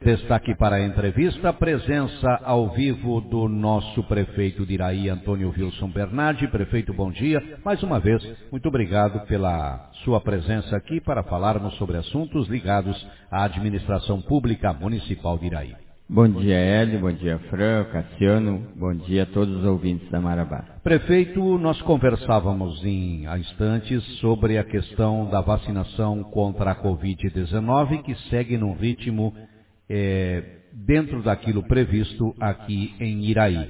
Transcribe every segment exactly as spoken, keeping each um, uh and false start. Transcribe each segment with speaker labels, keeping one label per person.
Speaker 1: Destaque para a entrevista, a presença ao vivo do nosso prefeito de Iraí, Antônio Wilson Bernardi. Prefeito, bom dia. Mais uma vez, muito obrigado pela sua presença aqui para falarmos sobre assuntos ligados à administração pública municipal de Iraí.
Speaker 2: Bom dia, Hélio, bom dia, Fran, Cassiano, bom dia a todos os ouvintes da Marabá.
Speaker 1: Prefeito, nós conversávamos em há instantes sobre a questão da vacinação contra a covid dezenove, que segue num ritmo É, dentro daquilo previsto aqui em Iraí.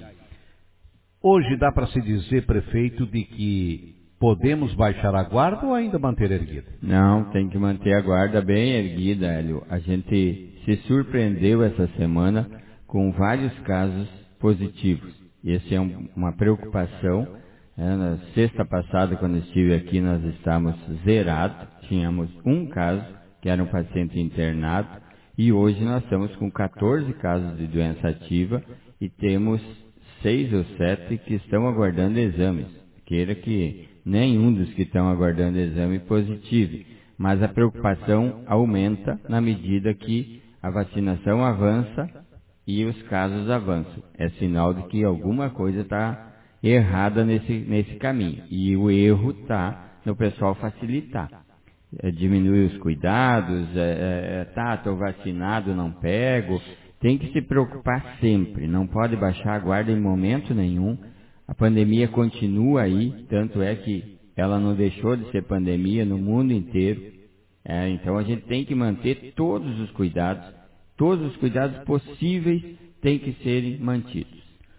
Speaker 1: Hoje dá para se dizer, prefeito, de que podemos baixar a guarda ou ainda manter erguida?
Speaker 2: Não, tem que manter a guarda bem erguida, Hélio. A gente se surpreendeu essa semana com vários casos positivos. E essa é um, uma preocupação. É, na sexta passada, quando estive aqui, nós estávamos zerados. Tínhamos um caso, que era um paciente internado. E hoje nós estamos com quatorze casos de doença ativa e temos seis ou sete que estão aguardando exames. Queira que nenhum dos que estão aguardando exame positive. Mas a preocupação aumenta na medida que a vacinação avança e os casos avançam. É sinal de que alguma coisa está errada nesse, nesse caminho. E o erro está no pessoal facilitar. É, diminuir os cuidados, é, é, tá, estou vacinado, não pego. Tem que se preocupar sempre, não pode baixar a guarda em momento nenhum. A pandemia continua aí, tanto é que ela não deixou de ser pandemia no mundo inteiro. É, então a gente tem que manter todos os cuidados, todos os cuidados possíveis têm que serem mantidos.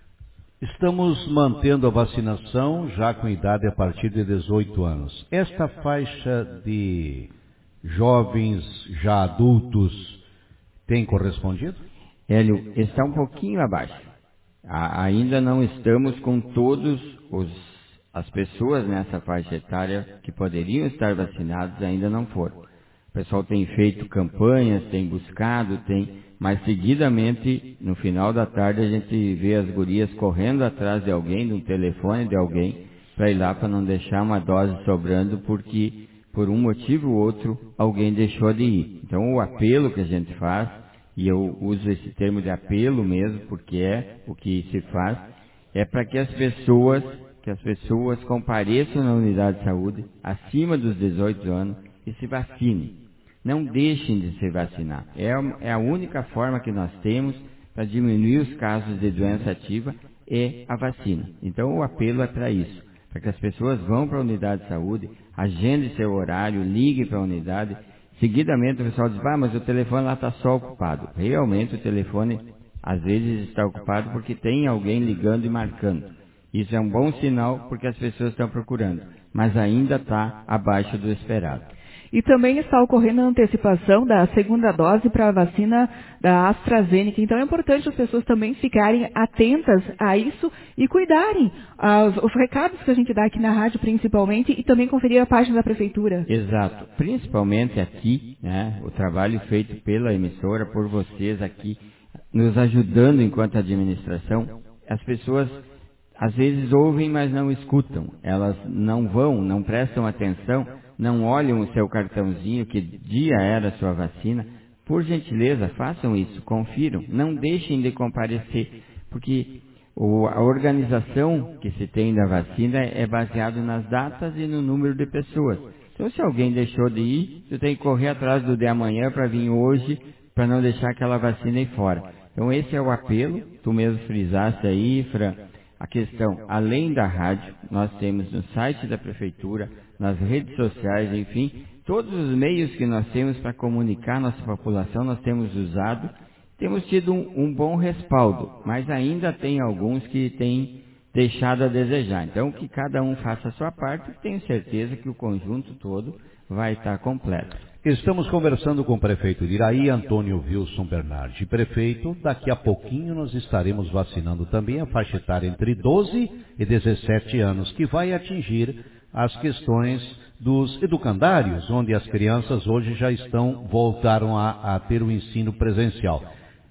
Speaker 1: Estamos mantendo a vacinação já com idade a partir de dezoito anos. Esta faixa de jovens já adultos tem correspondido?
Speaker 2: Hélio, está um pouquinho abaixo. A, ainda não estamos com todos os, as pessoas nessa faixa etária que poderiam estar vacinadas, ainda não foram. O pessoal tem feito campanhas, tem buscado, tem... Mas seguidamente, no final da tarde, a gente vê as gurias correndo atrás de alguém, de um telefone de alguém, para ir lá para não deixar uma dose sobrando, porque por um motivo ou outro alguém deixou de ir. Então o apelo que a gente faz, e eu uso esse termo de apelo mesmo, porque é o que se faz, é para que as pessoas, que as pessoas compareçam na unidade de saúde acima dos dezoito anos e se vacinem. Não deixem de se vacinar. É a única forma que nós temos para diminuir os casos de doença ativa é a vacina. Então o apelo é para isso, para que as pessoas vão para a unidade de saúde, agendem seu horário, liguem para a unidade. Seguidamente o pessoal diz, ah, mas o telefone lá está só ocupado. Realmente o telefone às vezes está ocupado porque tem alguém ligando e marcando. Isso é um bom sinal porque as pessoas estão procurando, mas ainda está abaixo do esperado.
Speaker 3: E também está ocorrendo a antecipação da segunda dose para a vacina da AstraZeneca. Então é importante as pessoas também ficarem atentas a isso e cuidarem aos, os recados que a gente dá aqui na rádio principalmente e também conferir a página da Prefeitura.
Speaker 2: Exato. Principalmente aqui, né, o trabalho feito pela emissora, por vocês aqui, nos ajudando enquanto administração. As pessoas às vezes ouvem, mas não escutam. Elas não vão, não prestam atenção, não olham o seu cartãozinho, que dia era a sua vacina. Por gentileza, façam isso, confiram, não deixem de comparecer, porque o, a organização que se tem da vacina é baseada nas datas e no número de pessoas. Então, se alguém deixou de ir, você tem que correr atrás do de amanhã para vir hoje, para não deixar aquela vacina aí fora. Então, esse é o apelo, tu mesmo frisaste aí, Fran. A questão, além da rádio, nós temos no site da Prefeitura, nas redes sociais, enfim, todos os meios que nós temos para comunicar nossa população, nós temos usado, temos tido um, um bom respaldo, mas ainda tem alguns que têm deixado a desejar. Então, que cada um faça a sua parte, tenho certeza que o conjunto todo vai estar completo.
Speaker 1: Estamos conversando com o prefeito de Iraí, Antônio Wilson Bernardi. Prefeito, daqui a pouquinho nós estaremos vacinando também a faixa etária entre doze e dezessete anos, que vai atingir as questões dos educandários, onde as crianças hoje já estão, voltaram a, a ter o ensino presencial.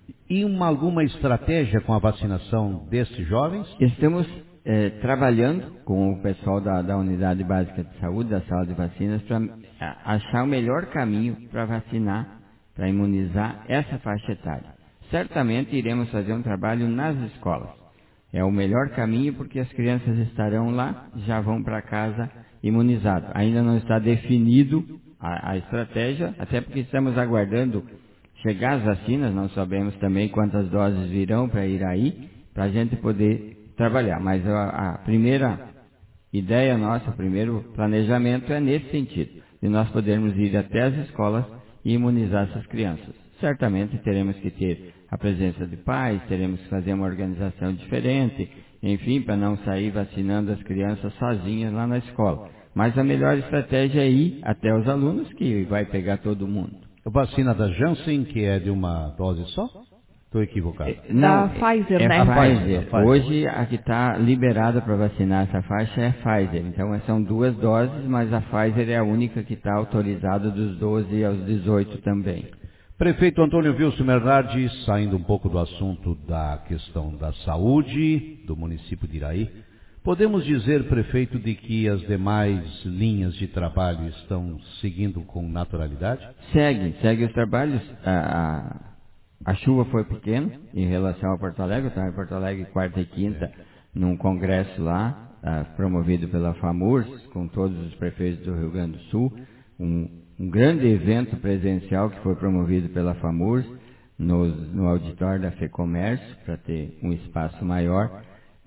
Speaker 1: E uma, alguma estratégia com a vacinação desses jovens?
Speaker 2: Estamos é, trabalhando com o pessoal da, da Unidade Básica de Saúde, da Sala de Vacinas, para achar o melhor caminho para vacinar para imunizar essa faixa etária. Certamente iremos fazer um trabalho nas escolas. É o melhor caminho porque as crianças estarão lá, já vão para casa imunizados. Ainda não está definido a, a estratégia, até porque estamos aguardando chegar as vacinas, não sabemos também quantas doses virão para ir aí, para a gente poder trabalhar. Mas a, a primeira ideia nossa, o primeiro planejamento é nesse sentido, de nós podermos ir até as escolas e imunizar essas crianças. Certamente teremos que ter a presença de pais, teremos que fazer uma organização diferente, enfim, para não sair vacinando as crianças sozinhas lá na escola. Mas a melhor estratégia é ir até os alunos, que vai pegar todo mundo.
Speaker 1: A vacina da Janssen, que é de uma dose só? Estou equivocado.
Speaker 2: É, não,
Speaker 3: a Pfizer,
Speaker 2: é
Speaker 3: né?
Speaker 2: A Pfizer.
Speaker 1: A Pfizer.
Speaker 2: Hoje a que está liberada para vacinar essa faixa é a Pfizer. Então são duas doses, mas a Pfizer é a única que está autorizada dos doze aos dezoito também.
Speaker 1: Prefeito Antônio Wilson Bernardi, saindo um pouco do assunto da questão da saúde do município de Iraí, podemos dizer, prefeito, de que as demais linhas de trabalho estão seguindo com naturalidade?
Speaker 2: Segue, segue os trabalhos. A, a, a chuva foi pequena em relação a Porto Alegre. Eu estava em Porto Alegre quarta e quinta num congresso lá, a, promovido pela FAMURS, com todos os prefeitos do Rio Grande do Sul. Um, um grande evento presencial que foi promovido pela FAMURS no, no auditório da FEComércio, para ter um espaço maior.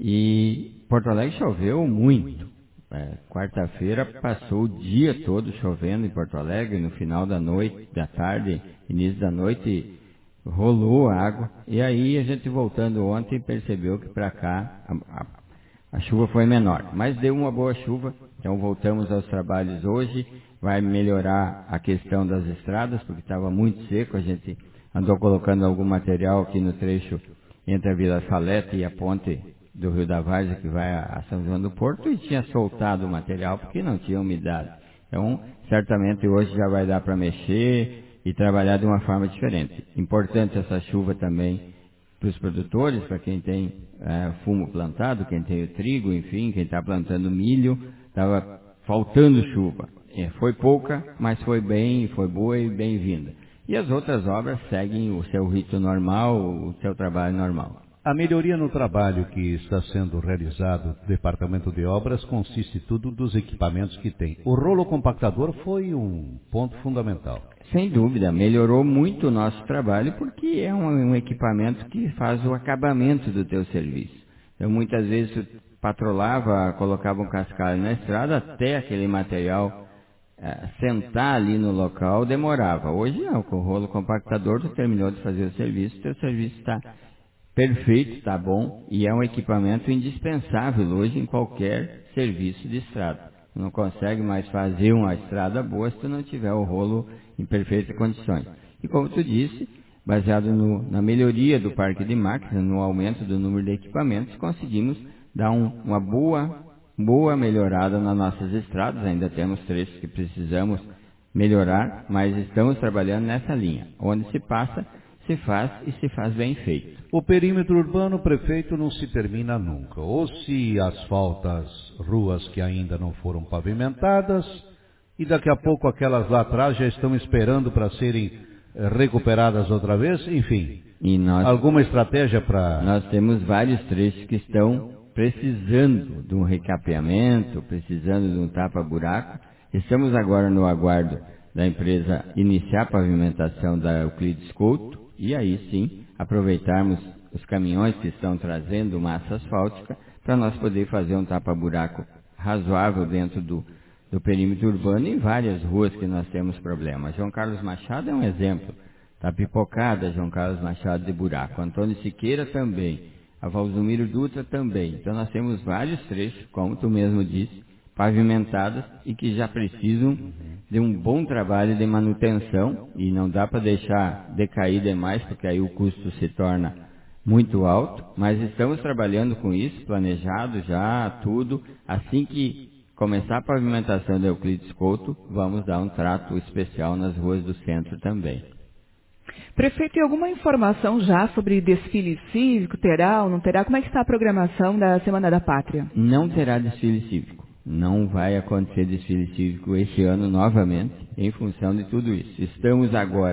Speaker 2: E Porto Alegre choveu muito. É, quarta-feira passou o dia todo chovendo em Porto Alegre, no final da noite, da tarde, início da noite, rolou água. E aí a gente voltando ontem percebeu que para cá a, a, a chuva foi menor. Mas deu uma boa chuva, então voltamos aos trabalhos hoje. Vai melhorar a questão das estradas, porque estava muito seco. A gente andou colocando algum material aqui no trecho entre a Vila Salete e a ponte do Rio da Várzea, que vai a São João do Porto, e tinha soltado o material porque não tinha umidade. Então, certamente hoje já vai dar para mexer e trabalhar de uma forma diferente. Importante essa chuva também para os produtores, para quem tem é, fumo plantado, quem tem o trigo, enfim, quem está plantando milho, estava faltando chuva. É, foi pouca, mas foi bem, foi boa e bem-vinda. E as outras obras seguem o seu rito normal, o seu trabalho normal.
Speaker 1: A melhoria no trabalho que está sendo realizado no Departamento de Obras consiste tudo dos equipamentos que tem. O rolo compactador foi um ponto fundamental.
Speaker 2: Sem dúvida, melhorou muito o nosso trabalho porque é um, um equipamento que faz o acabamento do teu serviço. Então, muitas vezes tu patrolava, colocava um cascalho na estrada, até aquele material é, sentar ali no local demorava. Hoje não, com o rolo compactador tu terminou de fazer o serviço, teu serviço está perfeito, está bom, e é um equipamento indispensável hoje em qualquer serviço de estrada. Tu não consegue mais fazer uma estrada boa se tu não tiver o rolo em perfeitas condições. E como tu disse, baseado no, na melhoria do parque de máquinas, no aumento do número de equipamentos, conseguimos dar um, uma boa, boa melhorada nas nossas estradas. Ainda temos trechos que precisamos melhorar, mas estamos trabalhando nessa linha. Onde se passa, se faz e se faz bem feito.
Speaker 1: O perímetro urbano, prefeito, não se termina nunca. Ou se asfalta as ruas que ainda não foram pavimentadas, e daqui a pouco aquelas lá atrás já estão esperando para serem recuperadas outra vez, enfim.
Speaker 2: E nós,
Speaker 1: alguma estratégia para...
Speaker 2: Nós temos vários trechos que estão precisando de um recapeamento, precisando de um tapa-buraco. Estamos agora no aguardo da empresa iniciar a pavimentação da Euclides Couto, e aí sim aproveitarmos os caminhões que estão trazendo massa asfáltica para nós poder fazer um tapa-buraco razoável dentro do, do perímetro urbano em várias ruas que nós temos problemas. João Carlos Machado é um exemplo. Está pipocada João Carlos Machado de buraco. Antônio Siqueira também. A Valdomiro Dutra também. Então nós temos vários trechos, como tu mesmo disse, pavimentadas e que já precisam de um bom trabalho de manutenção, e não dá para deixar decair demais, porque aí o custo se torna muito alto, mas estamos trabalhando com isso, planejado já, tudo. Assim que começar a pavimentação da Euclides Couto, vamos dar um trato especial nas ruas do centro também.
Speaker 3: Prefeito, tem alguma informação já sobre desfile cívico? Terá ou não terá? Como é que está a programação da Semana da Pátria?
Speaker 2: Não terá desfile cívico. Não vai acontecer desfile cívico este ano novamente, em função de tudo isso. Estamos agora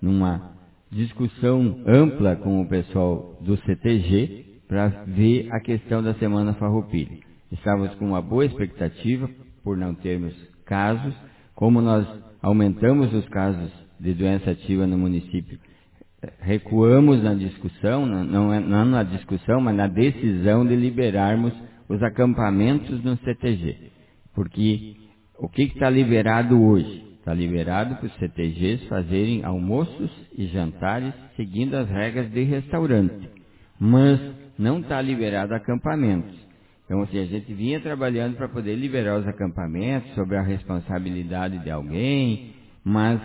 Speaker 2: numa discussão ampla com o pessoal do C T G para ver a questão da Semana Farroupilha. Estávamos com uma boa expectativa por não termos casos. Como nós aumentamos os casos de doença ativa no município, recuamos na discussão, não, não na discussão, mas na decisão de liberarmos os acampamentos no C T G. Porque o que está liberado hoje? Está liberado para os C T Gs fazerem almoços e jantares seguindo as regras de restaurante. Mas não está liberado acampamentos. Então, assim, a gente vinha trabalhando para poder liberar os acampamentos, sob a responsabilidade de alguém, mas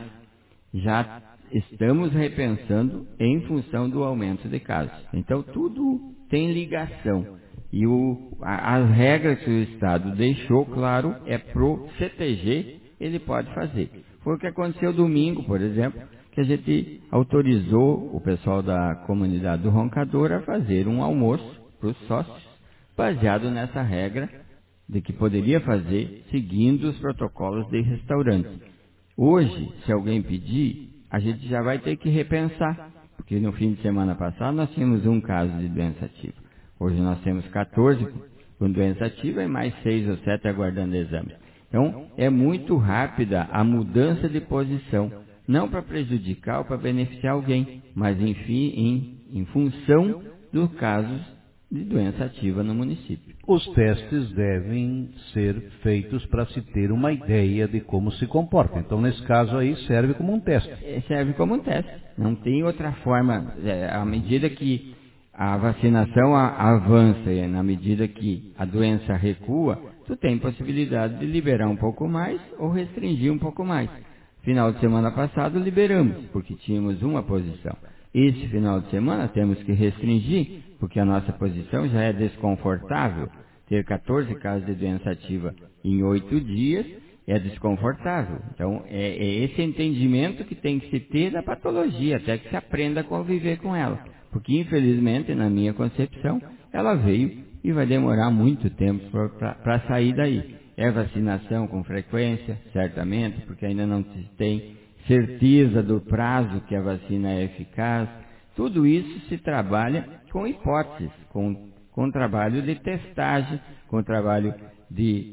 Speaker 2: já estamos repensando em função do aumento de casos. Então, tudo tem ligação. E o, a, as regras que o Estado deixou, claro, é pro C T G, ele pode fazer. Foi o que aconteceu domingo, por exemplo, que a gente autorizou o pessoal da comunidade do Roncador a fazer um almoço para os sócios, baseado nessa regra de que poderia fazer seguindo os protocolos de restaurante. Hoje, se alguém pedir, a gente já vai ter que repensar, porque no fim de semana passado nós tínhamos um caso de doença ativa. Hoje nós temos quatorze com doença ativa e mais seis ou sete aguardando exame. Então, é muito rápida a mudança de posição, não para prejudicar ou para beneficiar alguém, mas enfim, em, em função dos casos de doença ativa no município.
Speaker 1: Os testes devem ser feitos para se ter uma ideia de como se comporta. Então, nesse caso aí, serve como um teste.
Speaker 2: É, serve como um teste. Não tem outra forma. É, à medida que a vacinação a, avança e na medida que a doença recua, tu tem possibilidade de liberar um pouco mais ou restringir um pouco mais. Final de semana passado, liberamos, porque tínhamos uma posição. Esse final de semana temos que restringir, porque a nossa posição já é desconfortável. Ter quatorze casos de doença ativa em oito dias é desconfortável. Então, é, é esse entendimento que tem que se ter da patologia, até que se aprenda a conviver com ela. Porque, infelizmente, na minha concepção, ela veio e vai demorar muito tempo para sair daí. É vacinação com frequência, certamente, porque ainda não se tem certeza do prazo que a vacina é eficaz. Tudo isso se trabalha com hipóteses, com, com trabalho de testagem, com trabalho de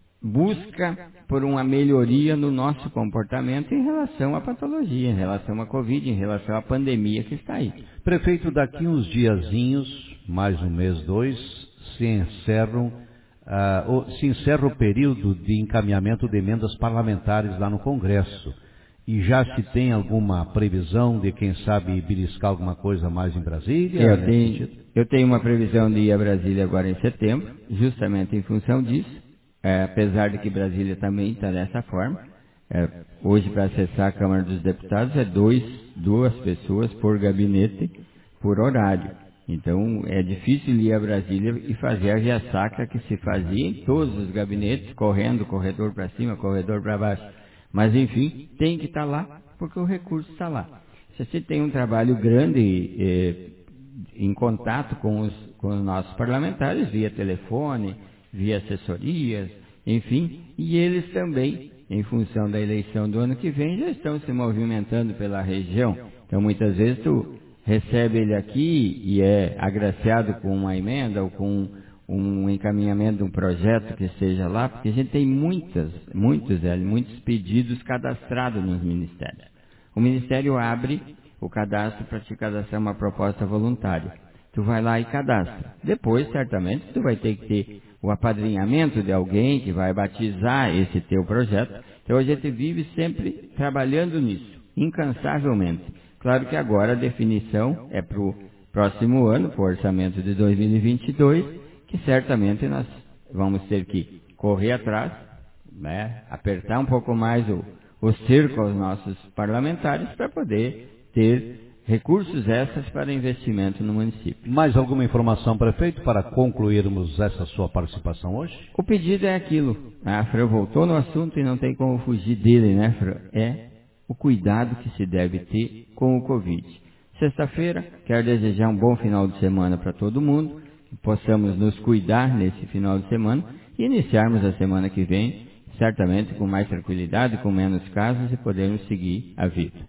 Speaker 2: busca por uma melhoria no nosso comportamento em relação à patologia, em relação à Covid, em relação à pandemia que está aí.
Speaker 1: Prefeito, daqui uns diazinhos, mais um mês, dois, se encerram, uh, se encerra o período de encaminhamento de emendas parlamentares lá no Congresso. E já se tem alguma previsão de, quem sabe, beliscar alguma coisa mais em Brasília?
Speaker 2: Eu tenho, eu tenho uma previsão de ir a Brasília agora em setembro, justamente em função disso. É, apesar de que Brasília também está dessa forma. É, hoje, para acessar a Câmara dos Deputados, é dois, duas pessoas por gabinete, por horário. Então, é difícil ir a Brasília e fazer a via sacra que se fazia em todos os gabinetes, correndo, corredor para cima, corredor para baixo. Mas, enfim, tem que estar lá, porque o recurso está lá. Se você tem um trabalho grande eh, em contato com os, com os nossos parlamentares, via telefone, via assessorias, enfim, e eles também, em função da eleição do ano que vem, já estão se movimentando pela região. Então, muitas vezes, tu recebe ele aqui e é agraciado com uma emenda ou com um encaminhamento de um projeto que seja lá, porque a gente tem muitas, muitos, é, muitos pedidos cadastrados nos ministérios. O Ministério abre o cadastro para te cadastrar uma proposta voluntária. Tu vai lá e cadastra. Depois, certamente, tu vai ter que ter o apadrinhamento de alguém que vai batizar esse teu projeto. Então, a gente vive sempre trabalhando nisso, incansavelmente. Claro que agora a definição é para o próximo ano, para o orçamento de dois mil e vinte e dois, que certamente nós vamos ter que correr atrás, né, apertar um pouco mais o, o cerco aos nossos parlamentares para poder ter recursos extras para investimento no município.
Speaker 1: Mais alguma informação, prefeito, para concluirmos essa sua participação hoje?
Speaker 2: O pedido é aquilo. A Fran voltou no assunto e não tem como fugir dele, né, Fran? É o cuidado que se deve ter com o Covid. Sexta-feira, quero desejar um bom final de semana para todo mundo, que possamos nos cuidar nesse final de semana e iniciarmos a semana que vem, certamente com mais tranquilidade, com menos casos e podermos seguir a vida.